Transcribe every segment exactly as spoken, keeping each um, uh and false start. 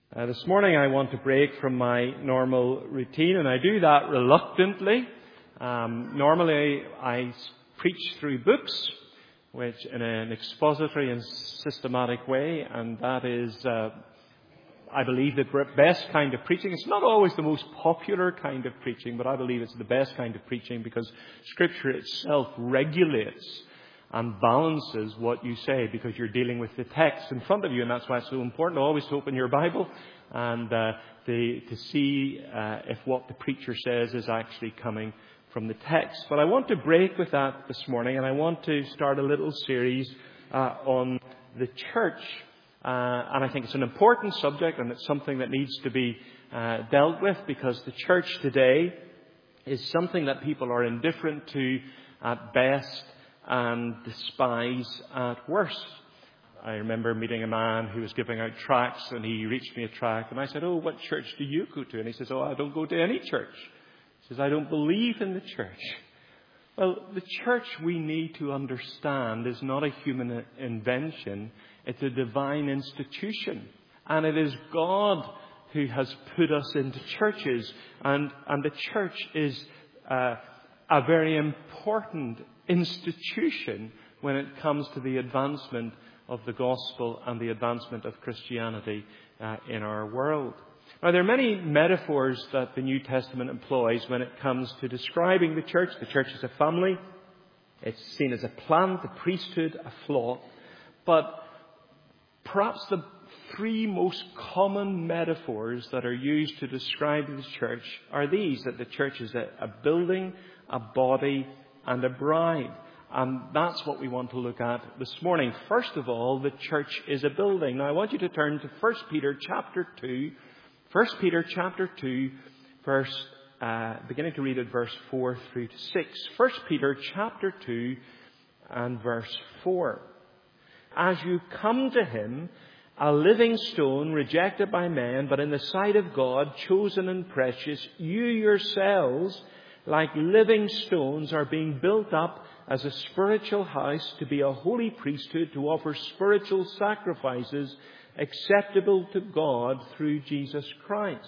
Uh, this morning I want to break from my normal routine, and I do that reluctantly. Um, normally I preach through books, which in an expository and systematic way, and that is, uh, I believe, the best kind of preaching. It's not always the most popular kind of preaching, but I believe it's the best kind of preaching because Scripture itself regulates and balances what you say because you're dealing with the text in front of you, and that's why it's so important always to open your Bible and uh, to, to see uh, if what the preacher says is actually coming from the text. But I want to break with that this morning, and I want to start a little series uh, on the church. Uh, and I think it's an important subject, and it's something that needs to be uh, dealt with because the church today is something that people are indifferent to at best and despise at worst. I remember meeting a man who was giving out tracts, and he reached me a tract, and I said, "Oh, what church do you go to?" And he says, "Oh, I don't go to any church." He says, "I don't believe in the church." Well, the church, we need to understand, is not a human invention. It's a divine institution. And it is God who has put us into churches. And, and the church is uh, a very important institution when it comes to the advancement of the gospel and the advancement of Christianity uh, in our world. Now, there are many metaphors that the New Testament employs when it comes to describing the church. The church is a family. It's seen as a plant, a priesthood, a flock. But perhaps the three most common metaphors that are used to describe the church are these, that the church is a, a building, a body, and a bride. And that's what we want to look at this morning. First of all, the church is a building. Now, I want you to turn to First Peter chapter two. First Peter chapter two, verse, uh, beginning to read at verse four through to six. First Peter chapter two and verse four. As you come to him, a living stone rejected by men, but in the sight of God, chosen and precious, you yourselves, like living stones, are being built up as a spiritual house to be a holy priesthood, to offer spiritual sacrifices acceptable to God through Jesus Christ.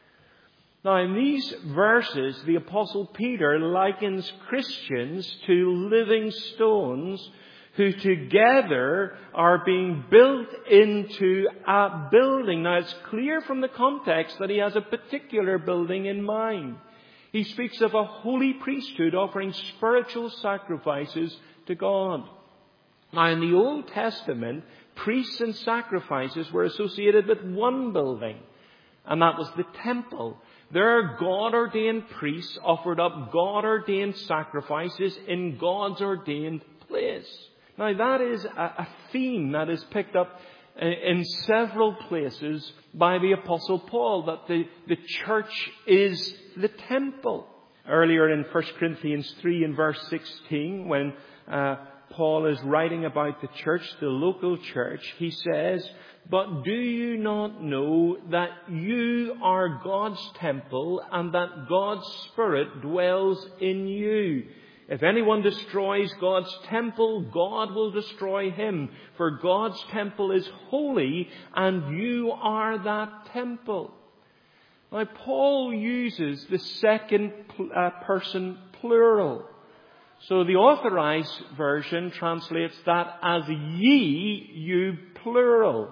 Now, in these verses, the Apostle Peter likens Christians to living stones who together are being built into a building. Now, it's clear from the context that he has a particular building in mind. He speaks of a holy priesthood offering spiritual sacrifices to God. Now, in the Old Testament, priests and sacrifices were associated with one building, and that was the temple. There, God-ordained priests offered up God-ordained sacrifices in God's ordained place. Now, that is a theme that is picked up in several places by the Apostle Paul, that the, the church is the temple. Earlier in First Corinthians three and verse sixteen, when uh, Paul is writing about the church, the local church, he says, "But do you not know that you are God's temple and that God's Spirit dwells in you? If anyone destroys God's temple, God will destroy him. For God's temple is holy, and you are that temple." Now, Paul uses the second uh, person plural. So the Authorized Version translates that as ye, you plural.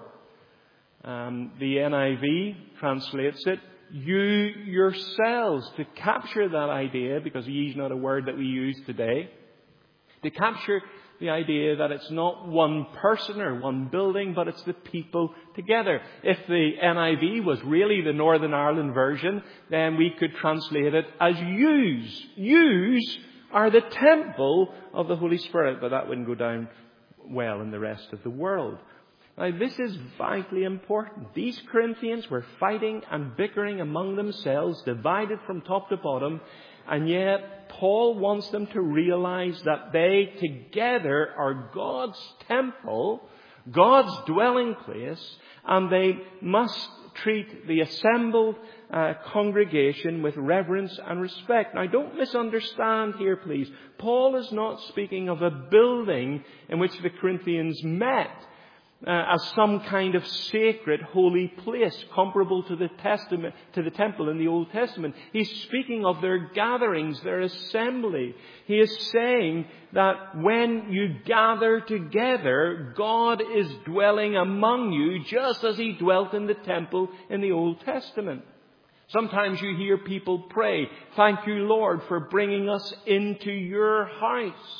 Um, the N I V translates it, you yourselves, to capture that idea, because ye is not a word that we use today, to capture the idea that it's not one person or one building, but it's the people together. If the N I V was really the Northern Ireland version, then we could translate it as yous. Yous are the temple of the Holy Spirit, but that wouldn't go down well in the rest of the world. Now, this is vitally important. These Corinthians were fighting and bickering among themselves, divided from top to bottom, and yet Paul wants them to realize that they together are God's temple, God's dwelling place, and they must treat the assembled uh, congregation with reverence and respect. Now, don't misunderstand here, please. Paul is not speaking of a building in which the Corinthians met. uh, as some kind of sacred, holy place, comparable to the testament, to the temple in the Old Testament. He's speaking of their gatherings, their assembly. He is saying that when you gather together, God is dwelling among you, just as He dwelt in the temple in the Old Testament. Sometimes you hear people pray, "Thank you, Lord, for bringing us into your house."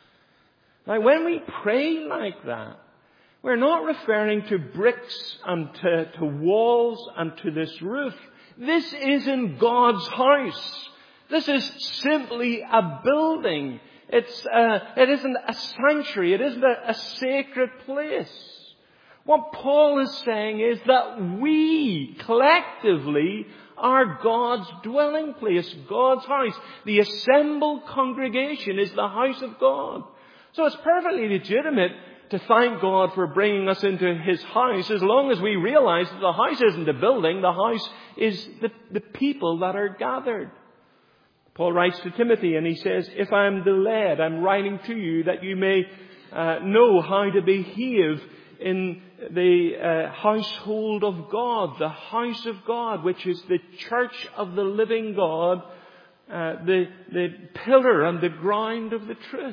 Now, when we pray like that, we're not referring to bricks and to, to walls and to this roof. This isn't God's house. This is simply a building. It's uh, it isn't a sanctuary. It isn't a, a sacred place. What Paul is saying is that we collectively are God's dwelling place, God's house. The assembled congregation is the house of God. So it's perfectly legitimate to thank God for bringing us into His house, as long as we realize that the house isn't a building, the house is the, the people that are gathered. Paul writes to Timothy and he says, "If I am delayed, I'm writing to you that you may uh, know how to behave in the uh, household of God," the house of God, which is the church of the living God, uh, the, the pillar and the ground of the truth.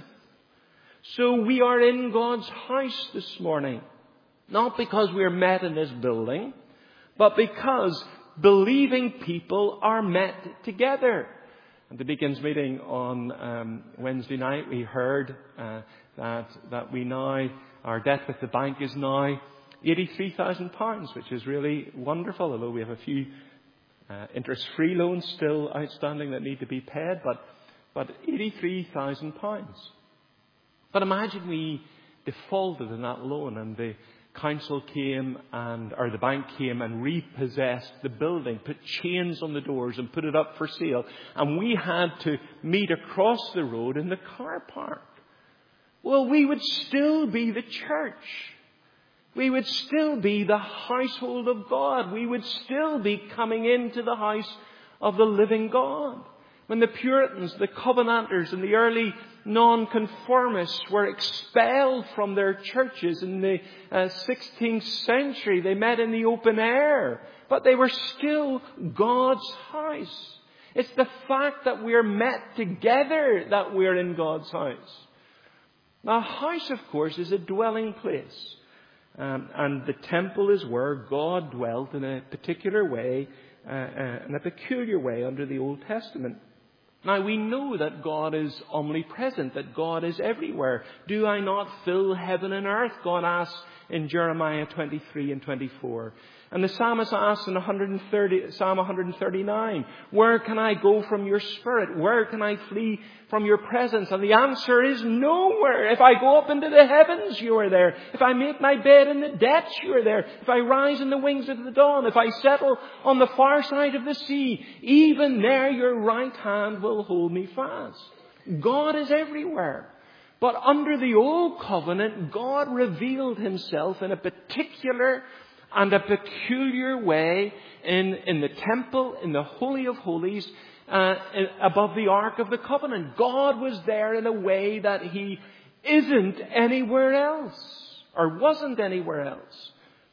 So we are in God's house this morning, not because we are met in this building, but because believing people are met together. At the Deacons meeting on um, Wednesday night, we heard uh, that that we now, our debt with the bank is now eighty-three thousand pounds, which is really wonderful, although we have a few uh, interest-free loans still outstanding that need to be paid, but, but eighty-three thousand pounds. But imagine we defaulted in that loan and the council came and, or the bank came and repossessed the building, put chains on the doors and put it up for sale. And we had to meet across the road in the car park. Well, we would still be the church. We would still be the household of God. We would still be coming into the house of the living God. When the Puritans, the Covenanters, and the early non-conformists were expelled from their churches in the uh, sixteenth century, they met in the open air, but they were still God's house. It's the fact that we are met together that we are in God's house. Now, a house, of course, is a dwelling place. Um, and the temple is where God dwelt in a particular way, uh, uh, in a peculiar way under the Old Testament. Now, we know that God is omnipresent, that God is everywhere. "Do I not fill heaven and earth?" God asks in Jeremiah twenty-three and twenty-four. And the psalmist asks in Psalm one thirty-nine, "Where can I go from your spirit? Where can I flee from your presence?" And the answer is nowhere. If I go up into the heavens, you are there. If I make my bed in the depths, you are there. If I rise in the wings of the dawn, if I settle on the far side of the sea, even there your right hand will hold me fast. God is everywhere. But under the Old Covenant, God revealed Himself in a particular and a peculiar way in, in the temple, in the Holy of Holies, uh, above the Ark of the Covenant. God was there in a way that He isn't anywhere else, or wasn't anywhere else.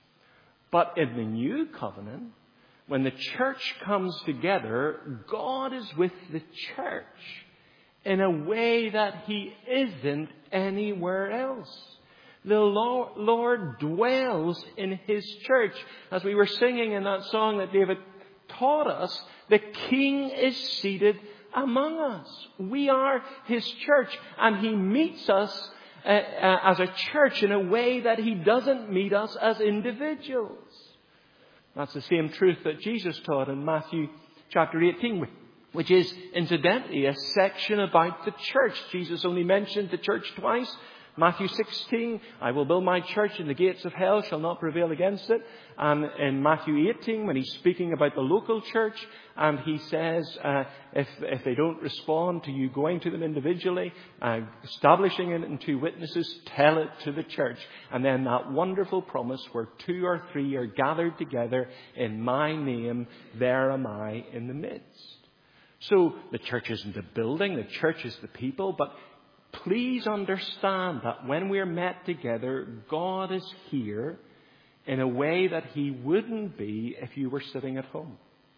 But in the New Covenant, when the church comes together, God is with the church in a way that He isn't anywhere else. The Lord dwells in His church. As we were singing in that song that David taught us, the King is seated among us. We are His church, and He meets us uh, uh, as a church in a way that He doesn't meet us as individuals. That's the same truth that Jesus taught in Matthew chapter eighteen, which is incidentally a section about the church. Jesus only mentioned the church twice. Matthew sixteen, "I will build my church and the gates of hell shall not prevail against it." And in Matthew eighteen, when He's speaking about the local church, and He says, uh, if, if they don't respond to you going to them individually, uh, establishing it in two witnesses, tell it to the church. And then that wonderful promise where two or three are gathered together in my name, there am I in the midst. So the church isn't a building, the church is the people, but please understand that when we're met together, God is here in a way that He wouldn't be if you were sitting at home.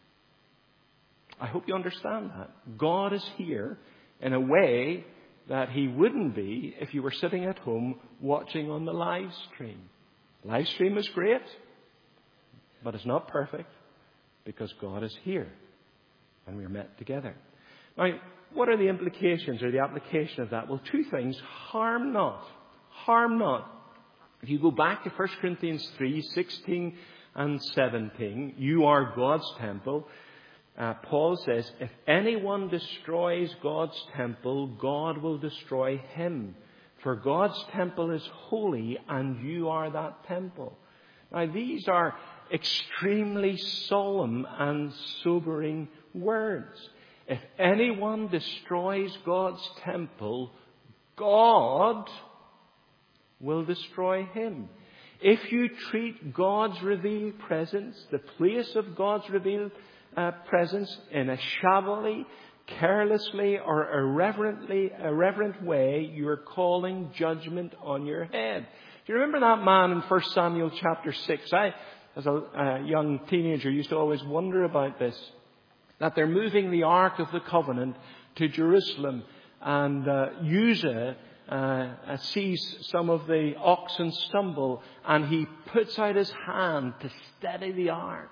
I hope you understand that. God is here in a way that He wouldn't be if you were sitting at home watching on the live stream. Live stream is great, but it's not perfect because God is here and we're met together. Now, what are the implications or the application of that? Well, two things. Harm not. Harm not. If you go back to First Corinthians three, sixteen and seventeen, you are God's temple. Uh, Paul says, if anyone destroys God's temple, God will destroy him. For God's temple is holy, and you are that temple. Now, these are extremely solemn and sobering words. If anyone destroys God's temple, God will destroy him. If you treat God's revealed presence, the place of God's revealed uh, presence, in a shabbily, carelessly, or irreverently, irreverent way, you are calling judgment on your head. Do you remember that man in First Samuel chapter six? I, as a uh, young teenager, used to always wonder about this. That they're moving the Ark of the Covenant to Jerusalem, and uh, Uzzah uh, sees some of the oxen stumble, and he puts out his hand to steady the Ark,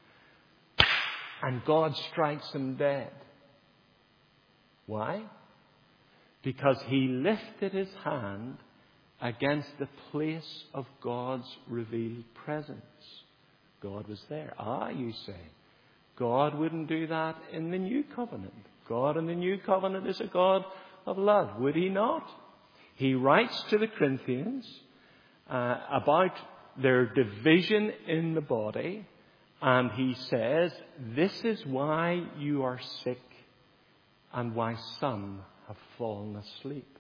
and God strikes him dead. Why? Because he lifted his hand against the place of God's revealed presence. God was there. Ah, you say. God wouldn't do that in the new covenant. God in the new covenant is a God of love. Would He not? He writes to the Corinthians uh, about their division in the body, and he says, this is why you are sick and why some have fallen asleep.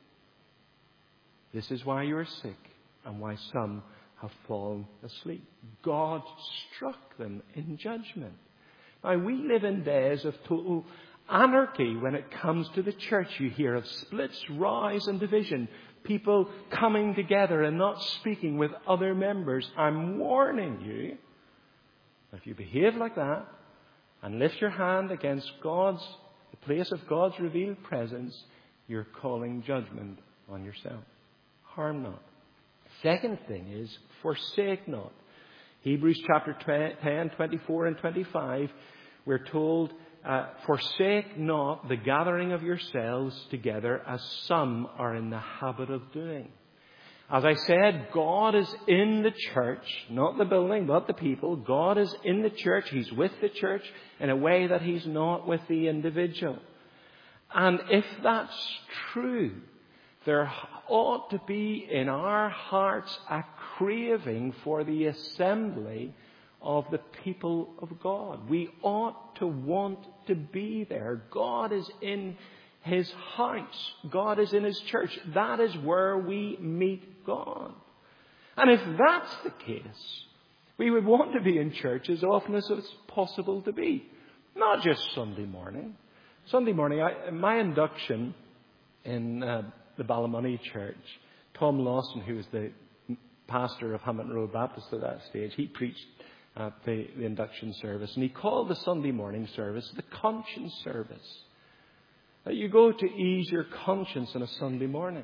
This is why you are sick and why some have fallen asleep. God struck them in judgment. Now, we live in days of total anarchy when it comes to the church. You hear of splits, rows and division. People coming together and not speaking with other members. I'm warning you, if you behave like that and lift your hand against God's, the place of God's revealed presence, you're calling judgment on yourself. Harm not. Second thing is, forsake not. Hebrews chapter ten, twenty-four and twenty-five, we're told, uh, forsake not the gathering of yourselves together as some are in the habit of doing. As I said, God is in the church, not the building, but the people. God is in the church. He's with the church in a way that He's not with the individual. And if that's true, there ought to be in our hearts a craving for the assembly of the people of God. We ought to want to be there. God is in His house. God is in His church. That is where we meet God. And if that's the case, we would want to be in church as often as it's possible to be. Not just Sunday morning. Sunday morning, I, my induction in uh, the Ballymoney Church, Tom Lawson, who was the pastor of Hampton Road Baptist at that stage, he preached at the, the induction service, and he called the Sunday morning service the conscience service. That you go to ease your conscience on a Sunday morning.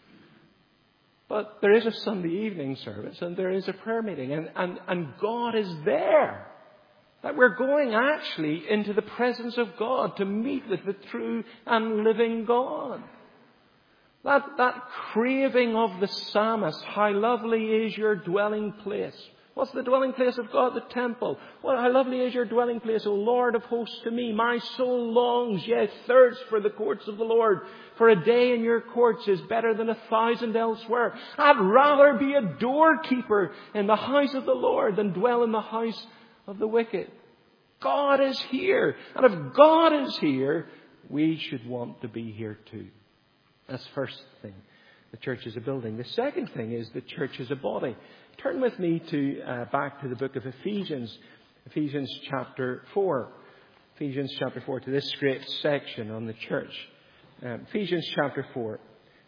But there is a Sunday evening service, and there is a prayer meeting, and, and, and God is there. That we're going actually into the presence of God to meet with the true and living God. That, that craving of the psalmist, how lovely is your dwelling place. What's the dwelling place of God? The temple. Well, how lovely is your dwelling place, O Lord of hosts, to me. My soul longs, yea, thirsts for the courts of the Lord. For a day in your courts is better than a thousand elsewhere. I'd rather be a doorkeeper in the house of the Lord than dwell in the house of the wicked. God is here. And if God is here, we should want to be here too. That's the first thing. The church is a building. The second thing is the church is a body. Turn with me to uh, back to the book of Ephesians. Ephesians chapter four. Ephesians chapter four, to this great section on the church. Um, Ephesians chapter four.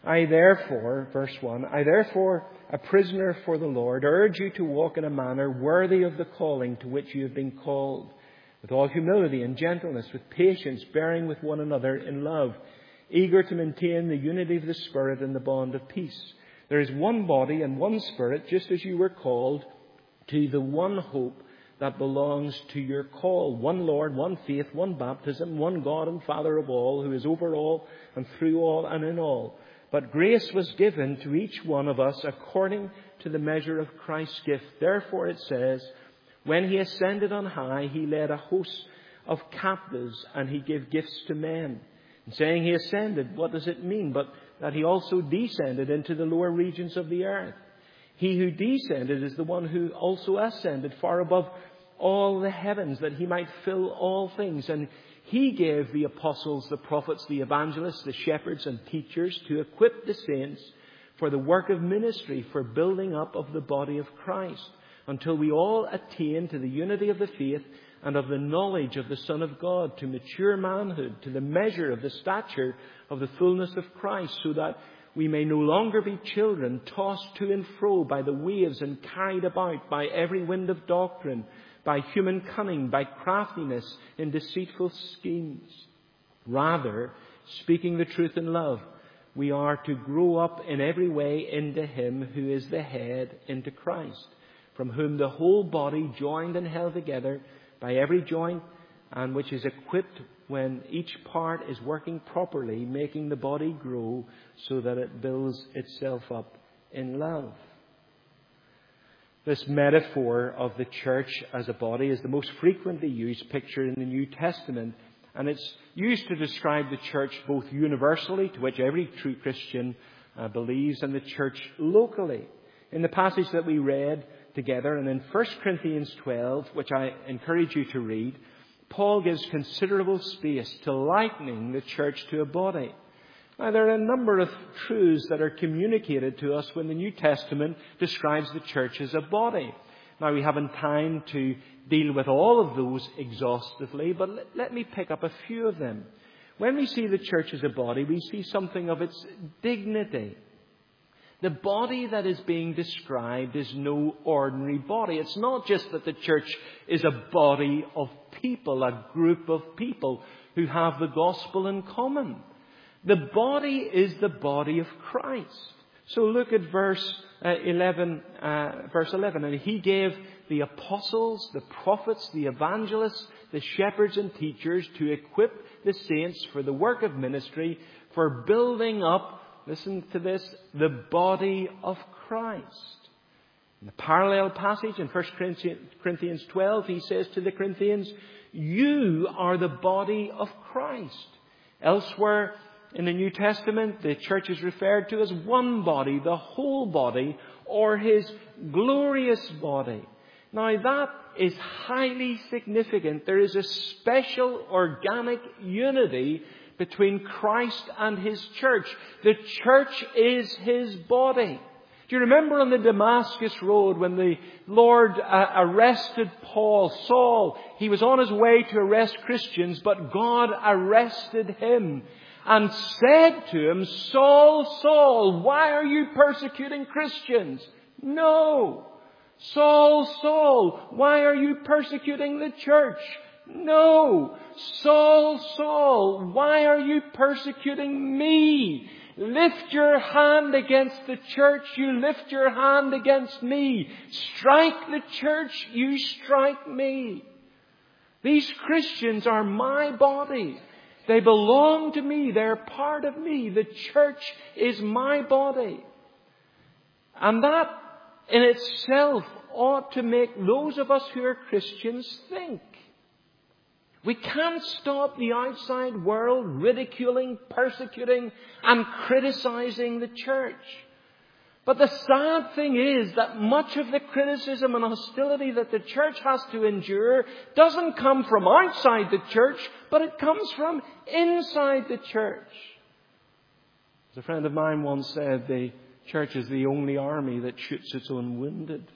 I therefore, verse one, I therefore, a prisoner for the Lord, urge you to walk in a manner worthy of the calling to which you have been called, with all humility and gentleness, with patience, bearing with one another in love, eager to maintain the unity of the Spirit in the bond of peace. There is one body and one Spirit, just as you were called to the one hope that belongs to your call. One Lord, one faith, one baptism, one God and Father of all, who is over all and through all and in all. But grace was given to each one of us according to the measure of Christ's gift. Therefore it says, when he ascended on high, he led a host of captives and he gave gifts to men. And saying he ascended, what does it mean? But that he also descended into the lower regions of the earth. He who descended is the one who also ascended far above all the heavens, that he might fill all things. And he gave the apostles, the prophets, the evangelists, the shepherds and teachers to equip the saints for the work of ministry, for building up of the body of Christ, until we all attain to the unity of the faith and of the knowledge of the Son of God, to mature manhood, to the measure of the stature of the fullness of Christ, so that we may no longer be children, tossed to and fro by the waves and carried about by every wind of doctrine, by human cunning, by craftiness in deceitful schemes. Rather, speaking the truth in love, we are to grow up in every way into him who is the head, into Christ, from whom the whole body, joined and held together by every joint, and which is equipped when each part is working properly, making the body grow so that it builds itself up in love. This metaphor of the church as a body is the most frequently used picture in the New Testament, and it's used to describe the church both universally, to which every true Christian uh, believes, and the church locally. In the passage that we read together, and in First Corinthians twelve, which I encourage you to read, Paul gives considerable space to likening the church to a body. Now, there are a number of truths that are communicated to us when the New Testament describes the church as a body. Now, we haven't time to deal with all of those exhaustively, but let, let me pick up a few of them. When we see the church as a body, we see something of its dignity. The body that is being described is no ordinary body. It's not just that the church is a body of people, a group of people who have the gospel in common. The body is the body of Christ. So look at verse uh, eleven. Uh, verse eleven, and he gave the apostles, the prophets, the evangelists, the shepherds and teachers to equip the saints for the work of ministry, for building up, listen to this, the body of Christ. In the parallel passage in First Corinthians twelve, he says to the Corinthians, "You are the body of Christ." Elsewhere in the New Testament, the church is referred to as one body, the whole body, or his glorious body. Now, that is highly significant. There is a special organic unity between Christ and his church. The church is his body. Do you remember on the Damascus Road when the Lord uh, arrested Paul, Saul? He was on his way to arrest Christians, but God arrested him and said to him, "Saul, Saul, why are you persecuting Christians?" No. "Saul, Saul, why are you persecuting the church?" No. "Saul, Saul, why are you persecuting me? Lift your hand against the church, you lift your hand against me. Strike the church, you strike me." These Christians are my body. They belong to me. They're part of me. The church is my body. And that in itself ought to make those of us who are Christians think. We can't stop the outside world ridiculing, persecuting, and criticizing the church. But the sad thing is that much of the criticism and hostility that the church has to endure doesn't come from outside the church, but it comes from inside the church. As a friend of mine once said, the church is the only army that shoots its own wounded.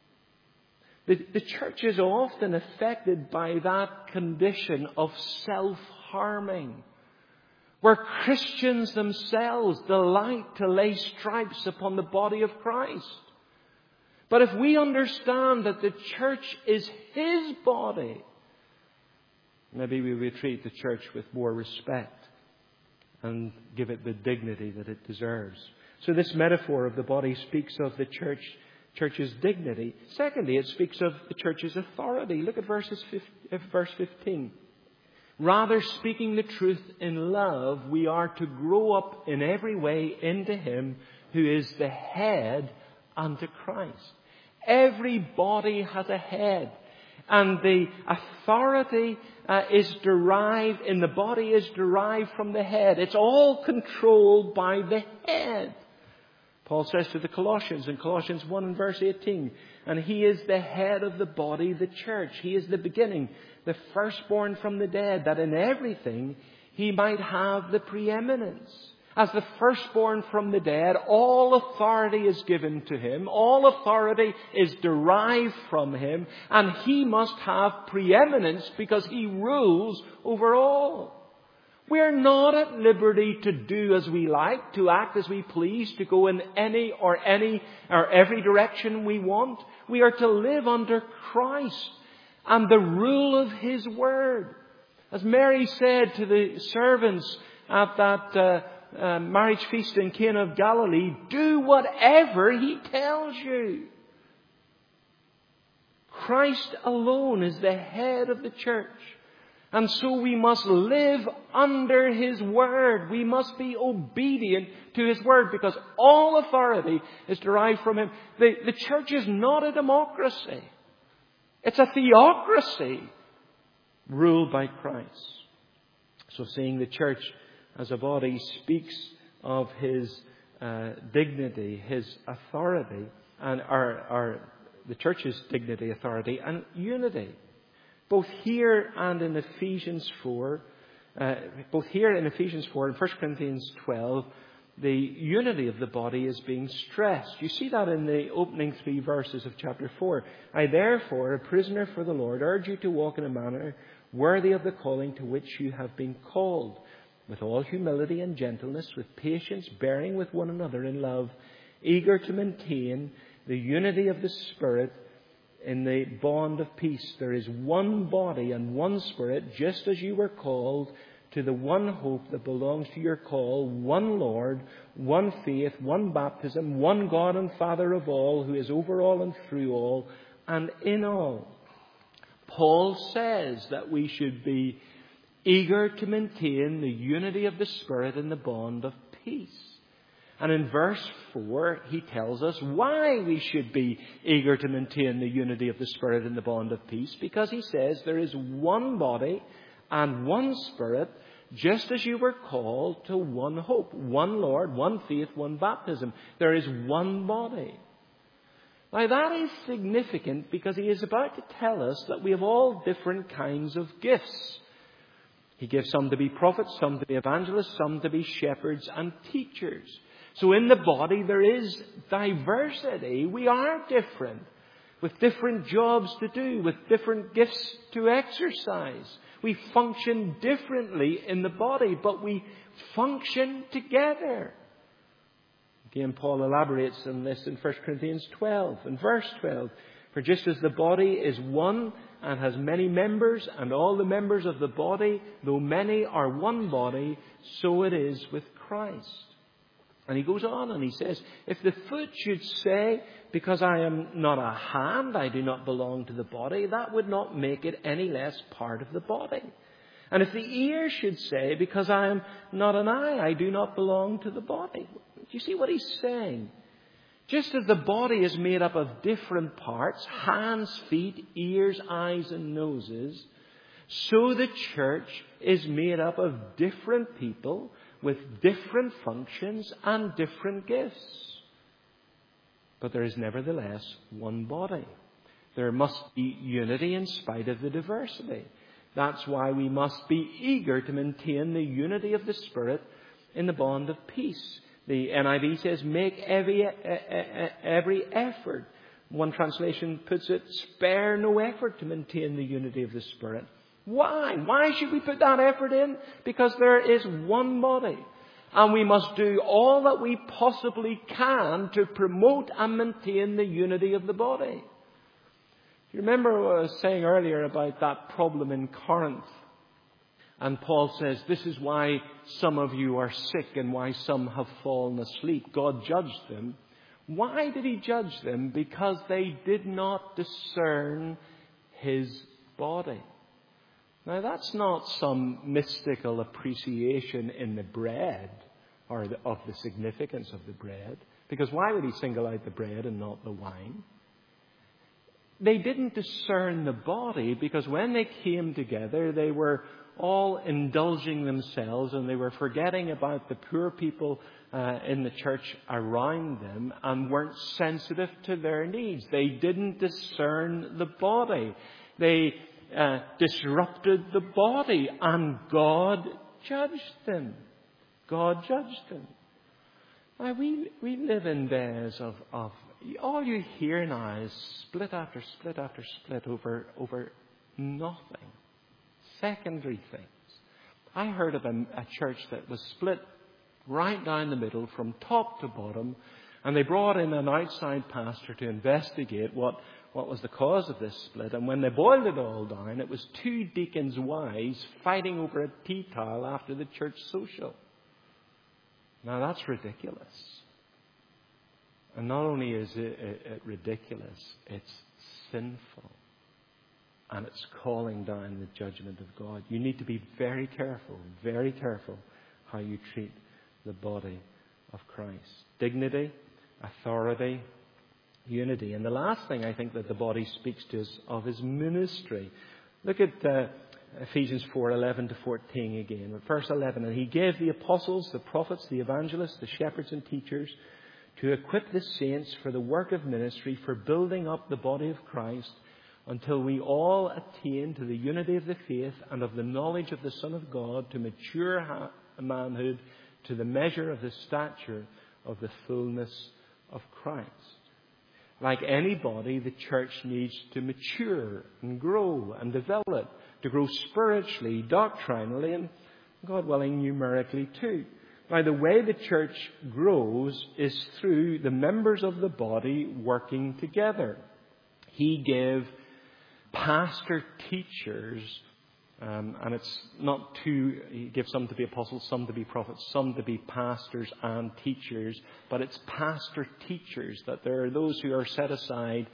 The, the church is often affected by that condition of self-harming. where Christians themselves delight to lay stripes upon the body of Christ. But if we understand that the church is His body, maybe we will treat the church with more respect and give it the dignity that it deserves. So this metaphor of the body speaks of the church, church's dignity. Secondly, it speaks of the church's authority. Look at verses, verse fifteen. Rather, speaking the truth in love, we are to grow up in every way into Him who is the head, unto Christ. Every body has a head. And the authority uh, is derived, in the body is derived from the head. It's all controlled by the head. Paul says to the Colossians in Colossians one and verse eighteen, and He is the head of the body, the church. He is the beginning, the firstborn from the dead, that in everything He might have the preeminence. As the firstborn from the dead, all authority is given to Him. All authority is derived from Him. And He must have preeminence because He rules over all. We are not at liberty to do as we like, to act as we please, to go in any or any or every direction we want. We are to live under Christ and the rule of His Word. As Mary said to the servants at that uh, uh, marriage feast in Cana of Galilee, do whatever He tells you. Christ alone is the head of the church. And so we must live under His Word. We must be obedient to His Word because all authority is derived from Him. The, the church is not a democracy. It's a theocracy ruled by Christ. So seeing the church as a body speaks of His uh, dignity, His authority, and our, our, the church's dignity, authority, and unity. Both here and in Ephesians four, uh, both here in Ephesians four and First Corinthians twelve, the unity of the body is being stressed. You see that in the opening three verses of chapter four. I therefore, a prisoner for the Lord, urge you to walk in a manner worthy of the calling to which you have been called, with all humility and gentleness, with patience, bearing with one another in love, eager to maintain the unity of the Spirit in the bond of peace. There is one body and one Spirit, just as you were called to the one hope that belongs to your call, one Lord, one faith, one baptism, one God and Father of all, who is over all and through all and in all. Paul says that we should be eager to maintain the unity of the Spirit in the bond of peace. And in verse four, he tells us why we should be eager to maintain the unity of the Spirit in the bond of peace. Because he says there is one body and one Spirit, just as you were called to one hope, one Lord, one faith, one baptism. There is one body. Now that is significant because he is about to tell us that we have all different kinds of gifts. He gives some to be prophets, some to be evangelists, some to be shepherds and teachers. So in the body there is diversity. We are different, with different jobs to do, with different gifts to exercise. We function differently in the body, but we function together. Again, Paul elaborates on this in First Corinthians twelve, in verse twelve. For just as the body is one and has many members, and all the members of the body, though many, are one body, so it is with Christ. And he goes on and he says, if the foot should say, because I am not a hand, I do not belong to the body, that would not make it any less part of the body. And if the ear should say, because I am not an eye, I do not belong to the body. Do you see what he's saying? Just as the body is made up of different parts, hands, feet, ears, eyes, and noses, so the church is made up of different people with different functions and different gifts. But there is nevertheless one body. There must be unity in spite of the diversity. That's why we must be eager to maintain the unity of the Spirit in the bond of peace. The N I V says, make every, every effort. One translation puts it, spare no effort to maintain the unity of the Spirit Why? Why should we put that effort in? Because there is one body. And we must do all that we possibly can to promote and maintain the unity of the body. You remember what I was saying earlier about that problem in Corinth? And Paul says, this is why some of you are sick and why some have fallen asleep. God judged them. Why did he judge them? Because they did not discern his body. Now, that's not some mystical appreciation in the bread or the, of the significance of the bread. Because why would he single out the bread and not the wine? They didn't discern the body because when they came together, they were all indulging themselves and they were forgetting about the poor people uh, in the church around them and weren't sensitive to their needs. They didn't discern the body. They uh, disrupted the body, and God judged them. God judged them. Now, we, we live in days of, of all you hear now is split after split after split over, over nothing. Secondary things. I heard of a, a church that was split right down the middle from top to bottom, and they brought in an outside pastor to investigate what, what was the cause of this split. And when they boiled it all down, it was two deacons' wives fighting over a tea towel after the church social. Now that's ridiculous. And not only is it, it, it ridiculous, it's sinful. And it's calling down the judgment of God. You need to be very careful, very careful how you treat the body of Christ. Dignity, authority, unity. And the last thing I think that the body speaks to us of is ministry. Look at uh, Ephesians four, eleven to fourteen again. Verse eleven, and he gave the apostles, the prophets, the evangelists, the shepherds and teachers to equip the saints for the work of ministry, for building up the body of Christ, until we all attain to the unity of the faith and of the knowledge of the Son of God, to mature ha- manhood, to the measure of the stature of the fullness of Christ. Like any body, the church needs to mature and grow and develop, to grow spiritually, doctrinally, and, God willing, numerically too. Now, the way the church grows is through the members of the body working together. He gave pastor teachers, um, and it's not two, he gives some to be apostles, some to be prophets, some to be pastors and teachers, but it's pastor teachers, that there are those who are set aside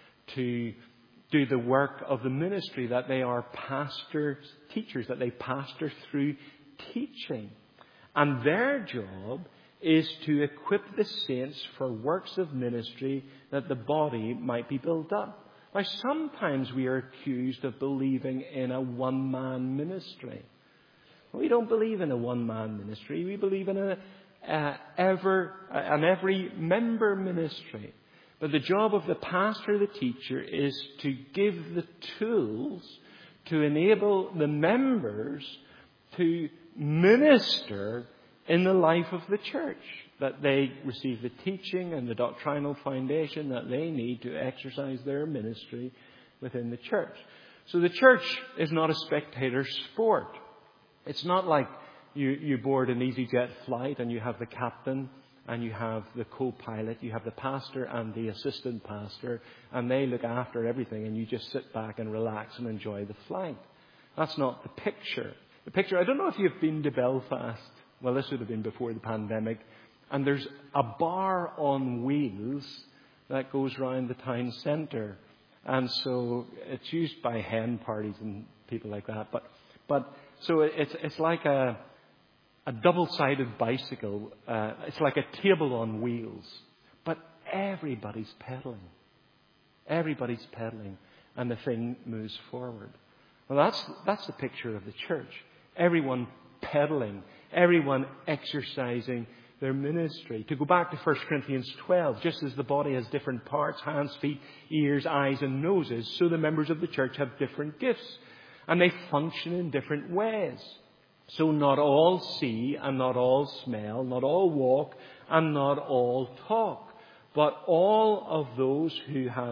to do the work of the ministry, that they are pastor teachers, that they pastor through teaching. And their job is to equip the saints for works of ministry, that the body might be built up. Now, sometimes we are accused of believing in a one-man ministry. We don't believe in a one-man ministry. We believe in a, uh, ever, uh, an every member ministry. But the job of the pastor, the teacher, is to give the tools to enable the members to minister in the life of the church, that they receive the teaching and the doctrinal foundation that they need to exercise their ministry within the church. So the church is not a spectator sport. It's not like you, you board an EasyJet flight and you have the captain and you have the co-pilot, you have the pastor and the assistant pastor, and they look after everything and you just sit back and relax and enjoy the flight. That's not the picture. The picture, I don't know if you've been to Belfast. Well, this would have been before the pandemic. And there's a bar on wheels that goes round the town centre. And so it's used by hen parties and people like that. But but so it's it's like a a double-sided bicycle. Uh, it's like a table on wheels. But everybody's pedaling. Everybody's pedaling. And the thing moves forward. Well, that's that's the picture of the church. Everyone pedaling. Everyone exercising their ministry. To go back to First Corinthians twelve, just as the body has different parts, hands, feet, ears, eyes and noses, so the members of the church have different gifts. And they function in different ways. So not all see and not all smell, not all walk and not all talk. But all of those who have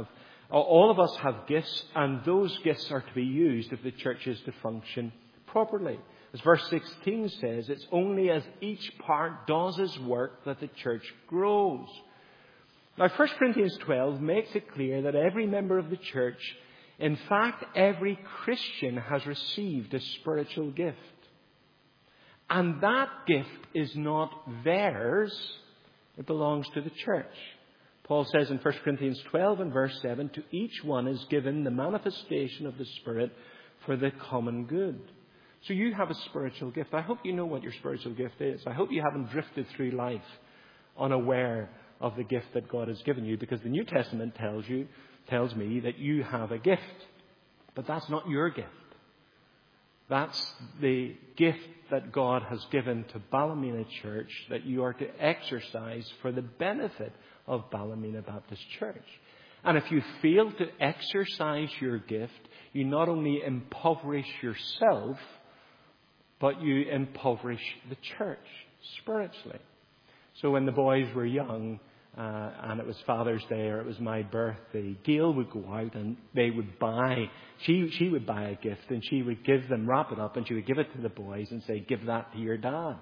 All of us have gifts, and those gifts are to be used if the church is to function properly. As verse sixteen says, it's only as each part does its work that the church grows. Now, First Corinthians twelve makes it clear that every member of the church, in fact, every Christian, has received a spiritual gift. And that gift is not theirs, it belongs to the church. Paul says in First Corinthians twelve and verse seven, to each one is given the manifestation of the Spirit for the common good. So you have a spiritual gift. I hope you know what your spiritual gift is. I hope you haven't drifted through life unaware of the gift that God has given you, because the New Testament tells you, tells me that you have a gift. But that's not your gift. That's the gift that God has given to Ballymena Church that you are to exercise for the benefit of Ballymena Baptist Church. And if you fail to exercise your gift, you not only impoverish yourself, but you impoverish the church spiritually. So when the boys were young, uh, and it was Father's Day or it was my birthday, Gail would go out and they would buy, she, she would buy a gift and she would give them, wrap it up, and she would give it to the boys and say, give that to your dad.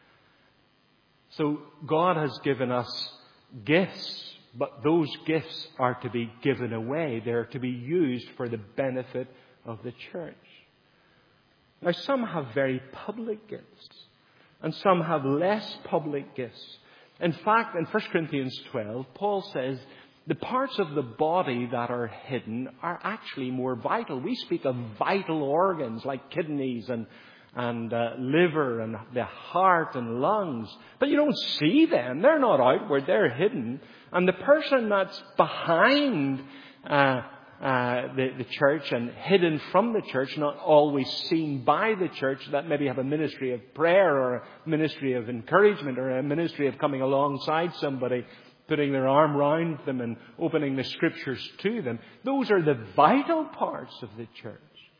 So God has given us gifts, but those gifts are to be given away. They're to be used for the benefit of the church. Now, some have very public gifts, and some have less public gifts. In fact, in First Corinthians twelve, Paul says the parts of the body that are hidden are actually more vital. We speak of vital organs like kidneys and and uh, liver and the heart and lungs. But you don't see them. They're not outward. They're hidden. And the person that's behind uh, uh, the, the church and hidden from the church, not always seen by the church, that maybe have a ministry of prayer or a ministry of encouragement or a ministry of coming alongside somebody, putting their arm round them and opening the scriptures to them. Those are the vital parts of the church.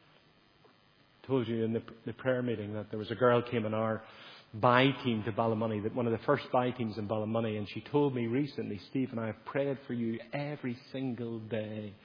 I told you in the, the prayer meeting that there was a girl came in our buy team to Ballymoney, that one of the first buy teams in Ballymoney, and she told me recently, Stephen, I have prayed for you every single day.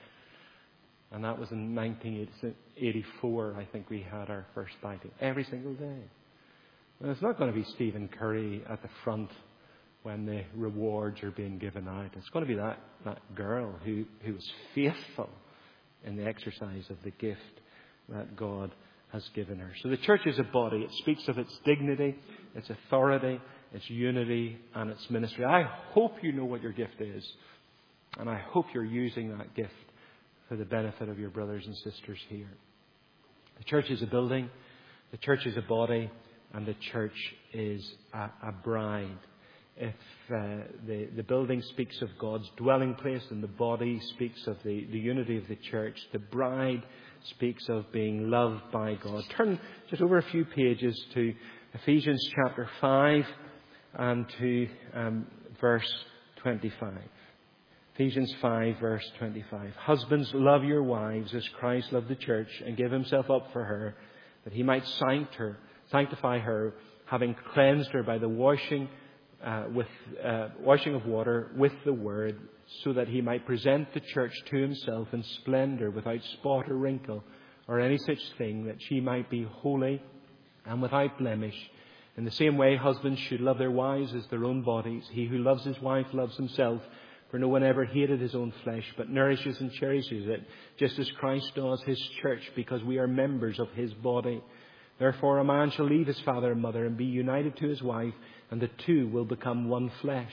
And that was in nineteen eighty-four, I think we had our first buy team. Every single day. And it's not going to be Stephen Curry at the front when the rewards are being given out. It's going to be that, that girl who, who was faithful in the exercise of the gift that God has given her. So the church is a body. It speaks of its dignity, its authority, its unity, and its ministry. I hope you know what your gift is. And I hope you're using that gift for the benefit of your brothers and sisters here. The church is a building. The church is a body. And the church is a, a bride. If uh, the, the building speaks of God's dwelling place and the body speaks of the, the unity of the church, the bride speaks of being loved by God. Turn just over a few pages to Ephesians chapter five and to um, verse twenty-five. Ephesians five, verse twenty-five. Husbands, love your wives as Christ loved the church and gave himself up for her, that he might sanctify her, having cleansed her by the washing uh, with uh, washing of water with the word, so that he might present the church to himself in splendour, without spot or wrinkle or any such thing, that she might be holy and without blemish. In the same way, husbands should love their wives as their own bodies. He who loves his wife loves himself. For no one ever hated his own flesh, but nourishes and cherishes it, just as Christ does his church, because we are members of his body. Therefore a man shall leave his father and mother and be united to his wife, and the two will become one flesh.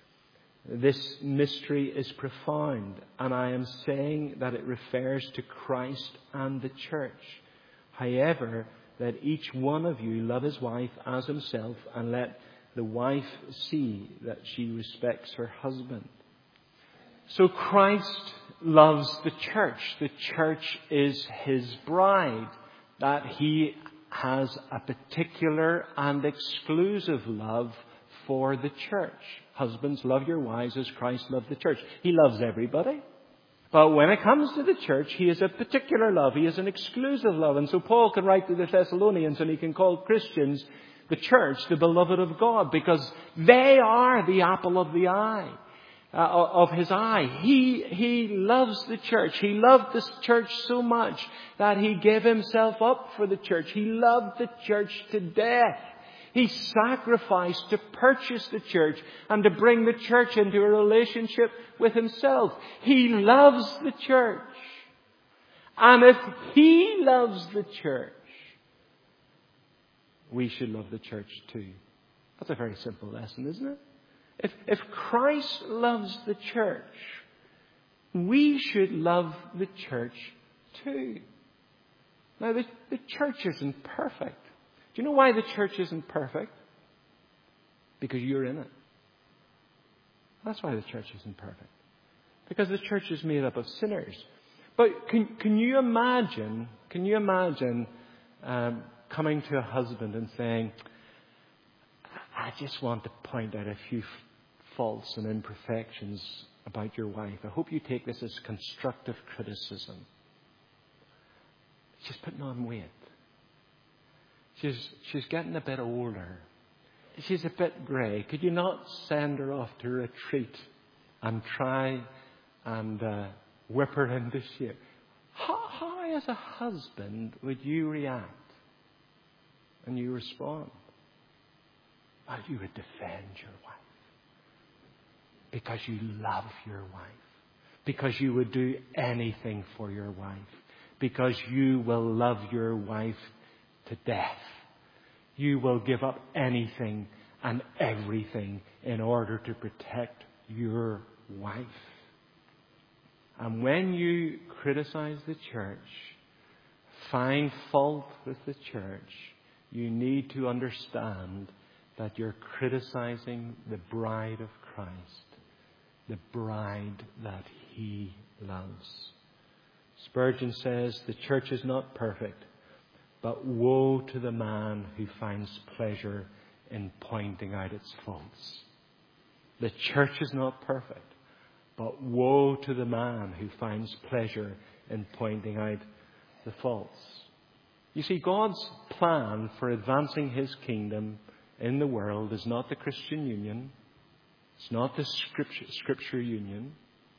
This mystery is profound, and I am saying that it refers to Christ and the church. However, let each one of you love his wife as himself, and let the wife see that she respects her husband. So Christ loves the church. The church is his bride. That he has a particular and exclusive love for the church. Husbands, love your wives as Christ loved the church. He loves everybody. But when it comes to the church, he has a particular love. He has an exclusive love. And so Paul can write to the Thessalonians and he can call Christians, the church, the beloved of God, because they are the apple of the eye. uh, of his eye. He, he loves the church. He loved this church so much that he gave himself up for the church. He loved the church to death. He sacrificed to purchase the church and to bring the church into a relationship with himself. He loves the church. And if he loves the church, we should love the church too. That's a very simple lesson, isn't it? If, if Christ loves the church, we should love the church too. Now, the, the church isn't perfect. Do you know why the church isn't perfect? Because you're in it. That's why the church isn't perfect. Because the church is made up of sinners. But can, can you imagine, can you imagine um, coming to a husband and saying, I just want to point out a few faults and imperfections about your wife. I hope you take this as constructive criticism. She's putting on weight. She's, she's getting a bit older. She's a bit grey. Could you not send her off to retreat and try and uh, whip her into shape? How, how, as a husband, would you react? And you respond? Well, you would defend your wife. Because you love your wife. Because you would do anything for your wife. Because you will love your wife to death. You will give up anything and everything in order to protect your wife. And when you criticize the church, find fault with the church, you need to understand that you're criticizing the bride of Christ, the bride that he loves. Spurgeon says, the church is not perfect, but woe to the man who finds pleasure in pointing out its faults. The church is not perfect, but woe to the man who finds pleasure in pointing out the faults. You see, God's plan for advancing his kingdom in the world is not the Christian Union. It's not the Scripture, Scripture Union.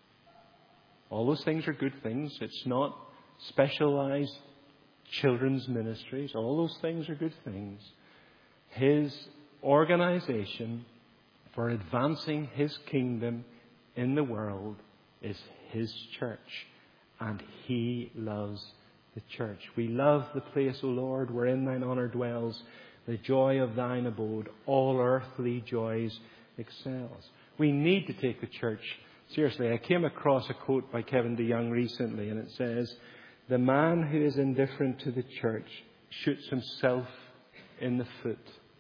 All those things are good things. It's not specialized children's ministries. All those things are good things. His organization for advancing his kingdom in the world is his church. And he loves the church. We love the place, O Lord, wherein thine honour dwells. The joy of thine abode, all earthly joys excels. We need to take the church seriously. I came across a quote by Kevin DeYoung recently, and it says, the man who is indifferent to the church shoots himself in the foot,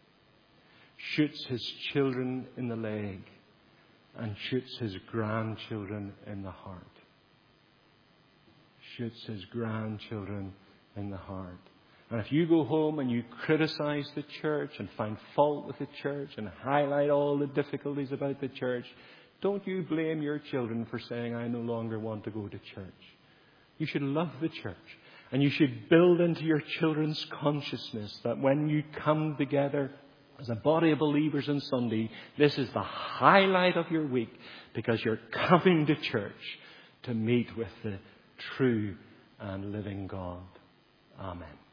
shoots his children in the leg, and shoots his grandchildren in the heart. Shoots his grandchildren in the heart. And if you go home and you criticize the church and find fault with the church and highlight all the difficulties about the church, don't you blame your children for saying, I no longer want to go to church. You should love the church. And you should build into your children's consciousness that when you come together as a body of believers on Sunday, this is the highlight of your week because you're coming to church to meet with the true and living God. Amen.